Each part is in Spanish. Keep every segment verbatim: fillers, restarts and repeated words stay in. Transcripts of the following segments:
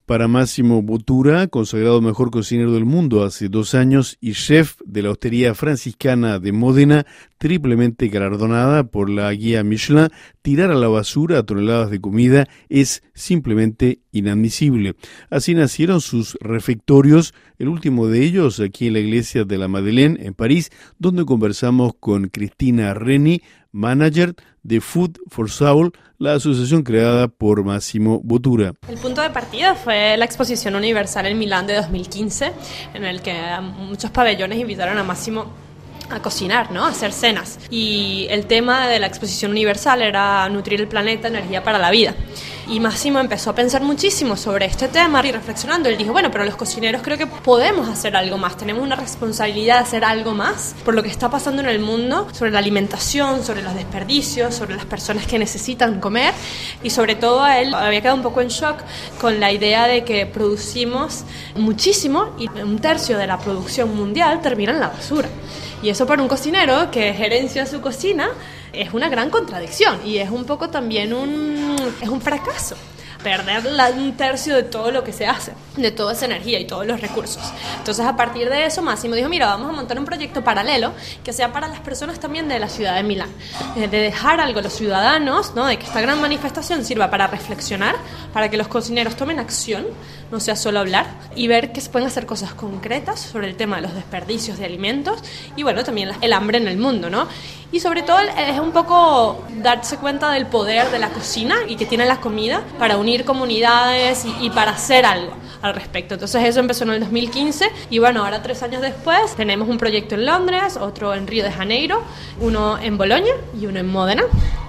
Para Massimo Bottura, consagrado mejor cocinero del mundo hace dos años y chef de la hostería franciscana de Módena, triplemente galardonada por la guía Michelin, tirar a la basura toneladas de comida es simplemente inadmisible. Así nacieron sus refectorios, el último de ellos aquí en la iglesia de la Madeleine, en París, donde conversamos con Cristina Reni, manager de Food for Soul, la asociación creada por Massimo Bottura. El punto de partida fue la Exposición Universal en Milán de dos mil quince, en el que muchos pabellones invitaron a Massimo a cocinar, ¿no? A hacer cenas. Y el tema de la Exposición Universal era nutrir el planeta, energía para la vida. Y Massimo empezó a pensar muchísimo sobre este tema y reflexionando, él dijo, bueno, pero los cocineros creo que podemos hacer algo más, tenemos una responsabilidad de hacer algo más por lo que está pasando en el mundo, sobre la alimentación, sobre los desperdicios, sobre las personas que necesitan comer, y sobre todo a él había quedado un poco en shock con la idea de que producimos muchísimo y un tercio de la producción mundial termina en la basura. Y eso para un cocinero que gerencia su cocina es una gran contradicción y es un poco también un, es un fracaso. Perder la, un tercio de todo lo que se hace, de toda esa energía y todos los recursos. Entonces, a partir de eso, Massimo dijo, mira, vamos a montar un proyecto paralelo que sea para las personas también de la ciudad de Milán, de dejar algo a los ciudadanos, ¿no? De que esta gran manifestación sirva para reflexionar, para que los cocineros tomen acción, no sea solo hablar, y ver que se pueden hacer cosas concretas sobre el tema de los desperdicios de alimentos y, bueno, también el hambre en el mundo, ¿no? Y sobre todo es un poco darse cuenta del poder de la cocina y que tiene la comida para unir comunidades y, y para hacer algo al respecto. Entonces eso empezó en el dos mil quince y bueno, ahora tres años después tenemos un proyecto en Londres, otro en Río de Janeiro, uno en Bolonia y uno en Módena,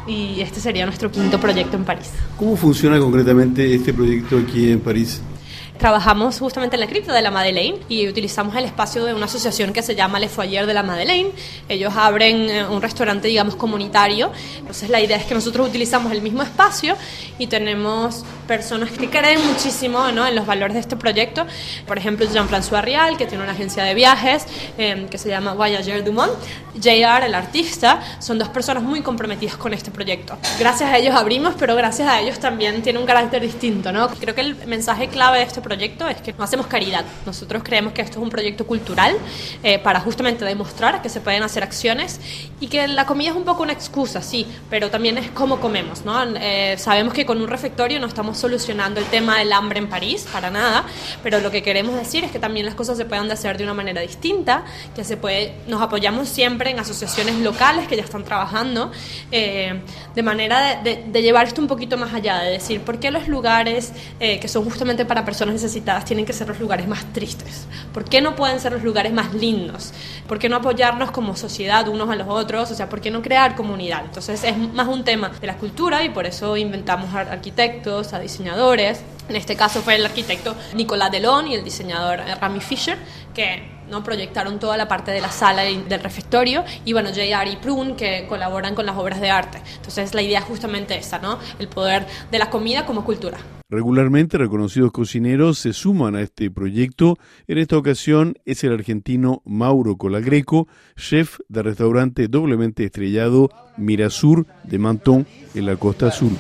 y este sería nuestro quinto proyecto en París. ¿Cómo funciona concretamente este proyecto aquí en París? Trabajamos justamente en la cripta de la Madeleine y utilizamos el espacio de una asociación que se llama Le Foyer de la Madeleine. Ellos abren un restaurante, digamos, comunitario. Entonces la idea es que nosotros utilizamos el mismo espacio y tenemos personas que creen muchísimo, ¿no?, en los valores de este proyecto. Por ejemplo, Jean-François Rial, que tiene una agencia de viajes eh, que se llama Voyageurs du Monde. J R, el artista, son dos personas muy comprometidas con este proyecto. Gracias a ellos abrimos, pero gracias a ellos también tiene un carácter distinto, ¿no? Creo que el mensaje clave de este proyecto proyecto es que no hacemos caridad. Nosotros creemos que esto es un proyecto cultural eh, para justamente demostrar que se pueden hacer acciones y que la comida es un poco una excusa, sí, pero también es cómo comemos, ¿no? Eh, sabemos que con un refectorio no estamos solucionando el tema del hambre en París, para nada, pero lo que queremos decir es que también las cosas se pueden hacer de una manera distinta, que se puede, nos apoyamos siempre en asociaciones locales que ya están trabajando eh, de manera de, de, de llevar esto un poquito más allá, de decir, ¿por qué los lugares eh, que son justamente para personas necesitadas tienen que ser los lugares más tristes? ¿Por qué no pueden ser los lugares más lindos? ¿Por qué no apoyarnos como sociedad unos a los otros? O sea, ¿por qué no crear comunidad? Entonces es más un tema de la cultura y por eso inventamos a arquitectos, a diseñadores. En este caso fue el arquitecto Nicolas Delon y el diseñador Rami Fischer, que no proyectaron toda la parte de la sala y del refectorio, y bueno, J R y Prun, que colaboran con las obras de arte. Entonces la idea es justamente esa, ¿no? El poder de la comida como cultura. Regularmente reconocidos cocineros se suman a este proyecto. En esta ocasión es el argentino Mauro Colagreco, chef del restaurante doblemente estrellado Mirasur de Menton en la Costa Azul.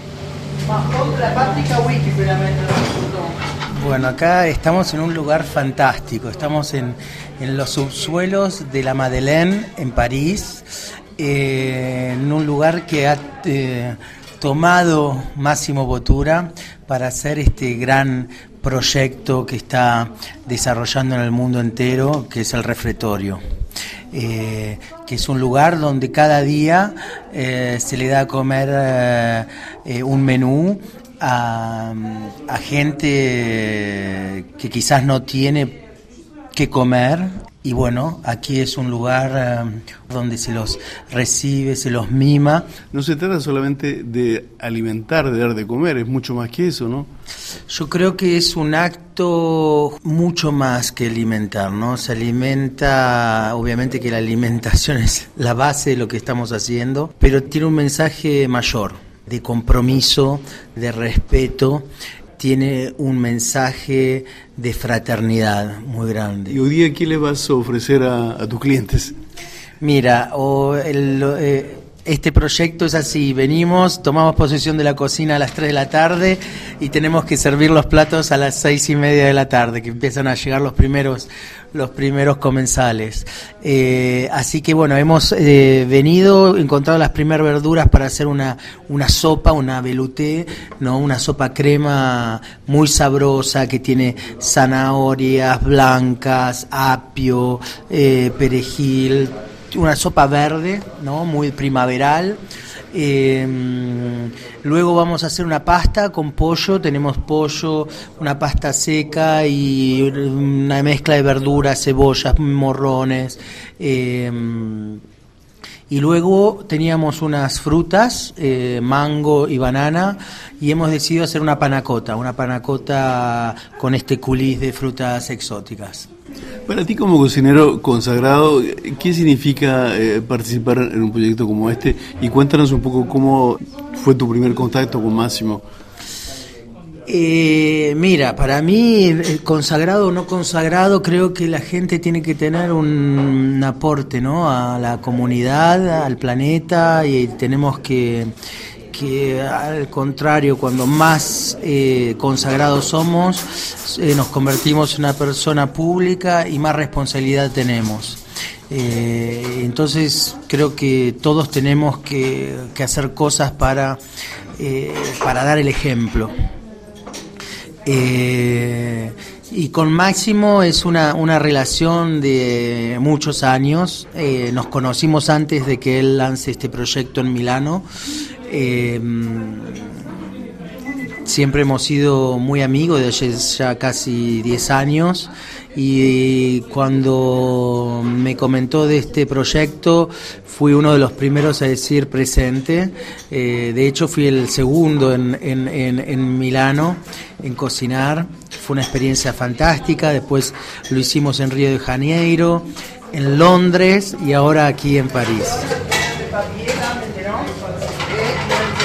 Bueno, acá estamos en un lugar fantástico, estamos en, en los subsuelos de la Madeleine en París, eh, en un lugar que ha eh, tomado Massimo Bottura para hacer este gran proyecto que está desarrollando en el mundo entero, que es el refectorio. Eh, que es un lugar donde cada día eh, se le da a comer eh, eh, un menú a, a gente que quizás no tiene que comer, y bueno, aquí es un lugar eh, donde se los recibe, se los mima. No se trata solamente de alimentar, de dar de comer, es mucho más que eso, ¿no? Yo creo que es un acto mucho más que alimentar, ¿no? Se alimenta, obviamente que la alimentación es la base de lo que estamos haciendo, pero tiene un mensaje mayor, de compromiso, de respeto. Tiene un mensaje de fraternidad muy grande. ¿Y hoy día qué le vas a ofrecer a, a tus clientes? Mira, o el, eh, este proyecto es así, venimos, tomamos posesión de la cocina a las tres de la tarde y tenemos que servir los platos a las seis y media de la tarde, que empiezan a llegar los primeros los primeros comensales. Eh, así que bueno, hemos eh, venido, encontrado las primeras verduras para hacer una, una sopa, una velouté, ¿no? Una sopa crema muy sabrosa que tiene zanahorias blancas, apio, eh, perejil, una sopa verde, ¿no? Muy primaveral. Eh, luego vamos a hacer una pasta con pollo, tenemos pollo, una pasta seca y una mezcla de verduras, cebollas, morrones. Eh, y luego teníamos unas frutas, eh, mango y banana, y hemos decidido hacer una panacota, una panacota con este coulis de frutas exóticas. Para ti como cocinero consagrado, ¿qué significa eh, participar en un proyecto como este? Y cuéntanos un poco cómo fue tu primer contacto con Máximo. Eh, mira, para mí, consagrado o no consagrado, creo que la gente tiene que tener un, un aporte, ¿no? A la comunidad, al planeta, y tenemos que... que al contrario, cuando más eh, consagrados somos, eh, nos convertimos en una persona pública y más responsabilidad tenemos. Eh, entonces creo que todos tenemos que, que hacer cosas para, eh, para dar el ejemplo. Eh, y con Máximo es una, una relación de muchos años. Eh, nos conocimos antes de que él lance este proyecto en Milano. Eh, siempre hemos sido muy amigos desde ya casi diez años, y cuando me comentó de este proyecto fui uno de los primeros a decir presente. Eh, de hecho fui el segundo en, en, en, en Milano en cocinar. Fue una experiencia fantástica. Después lo hicimos en Río de Janeiro, en Londres y ahora aquí en París.